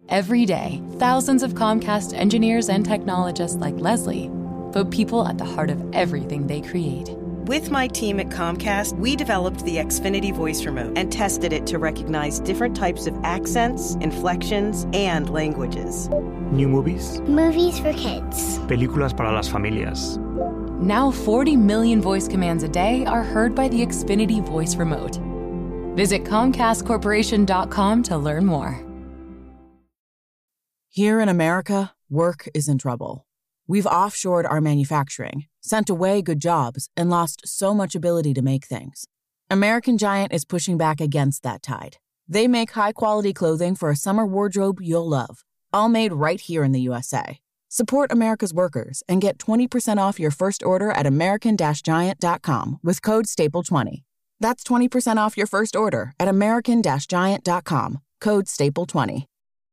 Every day, thousands of Comcast engineers and technologists like Leslie put people at the heart of everything they create. With my team at Comcast, we developed the Xfinity Voice Remote and tested it to recognize different types of accents, inflections, and languages. New movies. Movies for kids. Películas para las familias. Now 40 million voice commands a day are heard by the Xfinity Voice Remote. Visit ComcastCorporation.com to learn more. Here in America, work is in trouble. We've offshored our manufacturing, sent away good jobs, and lost so much ability to make things. American Giant is pushing back against that tide. They make high-quality clothing for a summer wardrobe you'll love, all made right here in the USA. Support America's workers and get 20% off your first order at American-Giant.com with code STAPLE20. That's 20% off your first order at American-Giant.com, code STAPLE20.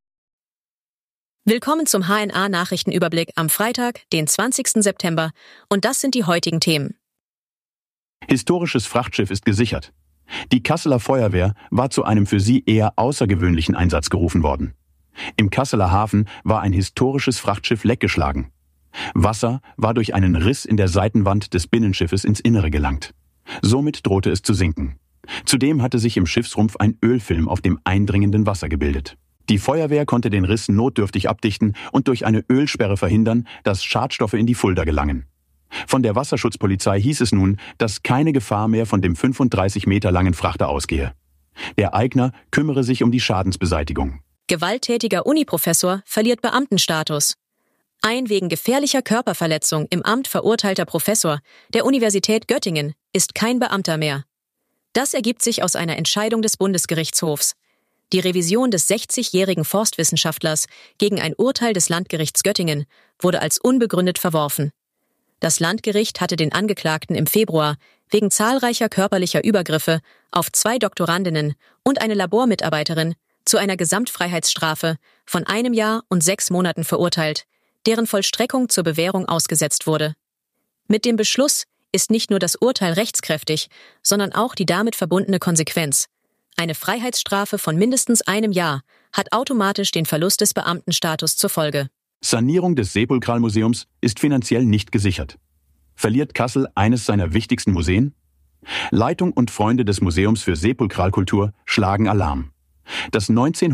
Willkommen zum HNA-Nachrichtenüberblick am Freitag, den 20. September. Und das sind die heutigen Themen. Historisches Frachtschiff ist gesichert. Die Kasseler Feuerwehr war zu einem für sie eher außergewöhnlichen Einsatz gerufen worden. Im Kasseler Hafen war ein historisches Frachtschiff leckgeschlagen. Wasser war durch einen Riss in der Seitenwand des Binnenschiffes ins Innere gelangt. Somit drohte es zu sinken. Zudem hatte sich im Schiffsrumpf ein Ölfilm auf dem eindringenden Wasser gebildet. Die Feuerwehr konnte den Riss notdürftig abdichten und durch eine Ölsperre verhindern, dass Schadstoffe in die Fulda gelangen. Von der Wasserschutzpolizei hieß es nun, dass keine Gefahr mehr von dem 35 Meter langen Frachter ausgehe. Der Eigner kümmere sich um die Schadensbeseitigung. Gewalttätiger Uniprofessor verliert Beamtenstatus. Ein wegen gefährlicher Körperverletzung im Amt verurteilter Professor der Universität Göttingen ist kein Beamter mehr. Das ergibt sich aus einer Entscheidung des Bundesgerichtshofs. Die Revision des 60-jährigen Forstwissenschaftlers gegen ein Urteil des Landgerichts Göttingen wurde als unbegründet verworfen. Das Landgericht hatte den Angeklagten im Februar wegen zahlreicher körperlicher Übergriffe auf 2 Doktorandinnen und eine Labormitarbeiterin zu einer Gesamtfreiheitsstrafe von 1 Jahr und 6 Monaten verurteilt, deren Vollstreckung zur Bewährung ausgesetzt wurde. Mit dem Beschluss ist nicht nur das Urteil rechtskräftig, sondern auch die damit verbundene Konsequenz. Eine Freiheitsstrafe von mindestens 1 Jahr hat automatisch den Verlust des Beamtenstatus zur Folge. Sanierung des Sepulkralmuseums ist finanziell nicht gesichert. Verliert Kassel eines seiner wichtigsten Museen? Leitung und Freunde des Museums für Sepulkralkultur schlagen Alarm. Das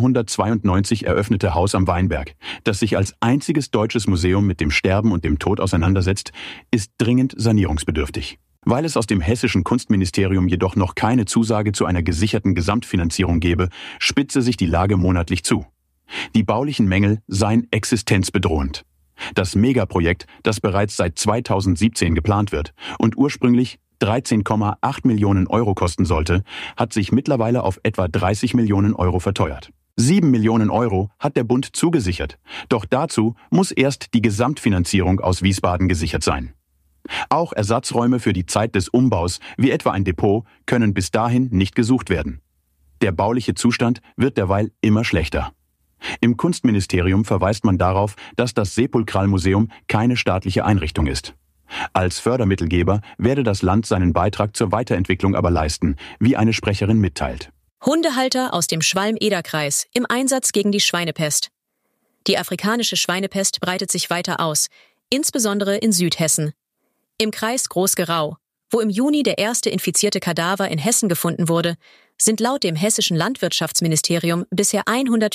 1992 eröffnete Haus am Weinberg, das sich als einziges deutsches Museum mit dem Sterben und dem Tod auseinandersetzt, ist dringend sanierungsbedürftig. Weil es aus dem hessischen Kunstministerium jedoch noch keine Zusage zu einer gesicherten Gesamtfinanzierung gebe, spitze sich die Lage monatlich zu. Die baulichen Mängel seien existenzbedrohend. Das Megaprojekt, das bereits seit 2017 geplant wird und ursprünglich 13,8 Millionen Euro kosten sollte, hat sich mittlerweile auf etwa 30 Millionen Euro verteuert. 7 Millionen Euro hat der Bund zugesichert, doch dazu muss erst die Gesamtfinanzierung aus Wiesbaden gesichert sein. Auch Ersatzräume für die Zeit des Umbaus, wie etwa ein Depot, können bis dahin nicht gesucht werden. Der bauliche Zustand wird derweil immer schlechter. Im Kunstministerium verweist man darauf, dass das Sepulkralmuseum keine staatliche Einrichtung ist. Als Fördermittelgeber werde das Land seinen Beitrag zur Weiterentwicklung aber leisten, wie eine Sprecherin mitteilt. Hundehalter aus dem Schwalm-Eder-Kreis im Einsatz gegen die Schweinepest. Die afrikanische Schweinepest breitet sich weiter aus, insbesondere in Südhessen. Im Kreis Groß-Gerau, wo im Juni der erste infizierte Kadaver in Hessen gefunden wurde, sind laut dem hessischen Landwirtschaftsministerium bisher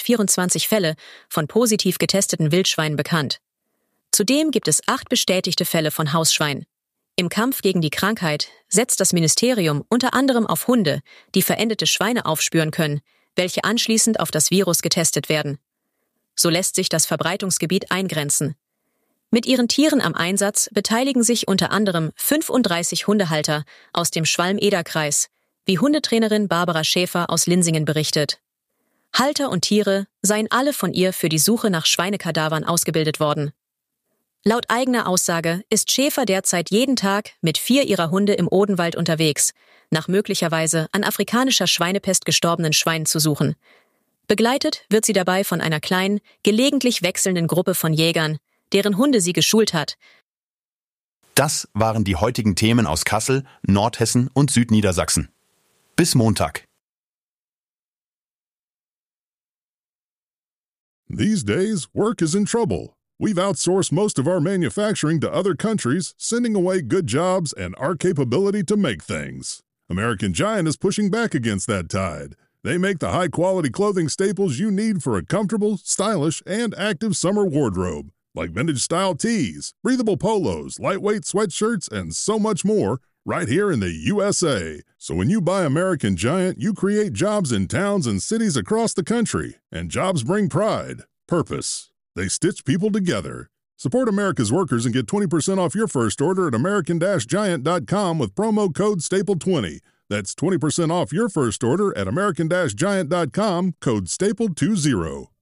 124 Fälle von positiv getesteten Wildschweinen bekannt. Zudem gibt es 8 bestätigte Fälle von Hausschwein. Im Kampf gegen die Krankheit setzt das Ministerium unter anderem auf Hunde, die verendete Schweine aufspüren können, welche anschließend auf das Virus getestet werden. So lässt sich das Verbreitungsgebiet eingrenzen. Mit ihren Tieren am Einsatz beteiligen sich unter anderem 35 Hundehalter aus dem Schwalm-Eder-Kreis, wie Hundetrainerin Barbara Schäfer aus Linsingen berichtet. Halter und Tiere seien alle von ihr für die Suche nach Schweinekadavern ausgebildet worden. Laut eigener Aussage ist Schäfer derzeit jeden Tag mit 4 ihrer Hunde im Odenwald unterwegs, nach möglicherweise an afrikanischer Schweinepest gestorbenen Schweinen zu suchen. Begleitet wird sie dabei von einer kleinen, gelegentlich wechselnden Gruppe von Jägern, deren Hunde sie geschult hat. Das waren die heutigen Themen aus Kassel, Nordhessen und Südniedersachsen. Bis Montag. These days, work is in trouble. We've outsourced most of our manufacturing to other countries, sending away good jobs and our capability to make things. American Giant is pushing back against that tide. They make the high-quality clothing staples you need for a comfortable, stylish, and active summer wardrobe, like vintage-style tees, breathable polos, lightweight sweatshirts, and so much more, right here in the USA. So when you buy American Giant, you create jobs in towns and cities across the country, and jobs bring pride, purpose. They stitch people together. Support America's workers and get 20% off your first order at American-Giant.com with promo code STAPLE20. That's 20% off your first order at American-Giant.com, code STAPLE20.